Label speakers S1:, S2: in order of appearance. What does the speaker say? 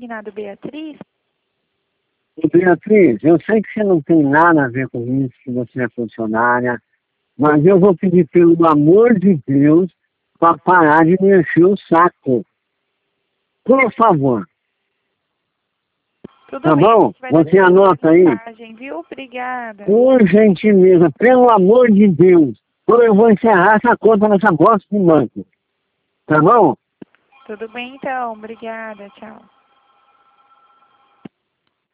S1: consignado Beatriz?
S2: Beatriz, eu sei que você não tem nada a ver com isso, que você é funcionária, mas eu vou pedir, pelo amor de Deus, para parar de me encher o saco. Por favor.
S1: Tudo
S2: Tá
S1: bem,
S2: bom?
S1: a gente vai dar
S2: Você anota aí.
S1: mensagem, viu? Obrigada.
S2: Por gentileza, pelo amor de Deus. Ou eu vou encerrar essa conta nessa bosta de banco. Tá bom?
S1: Tudo bem, então. Obrigada. Tchau.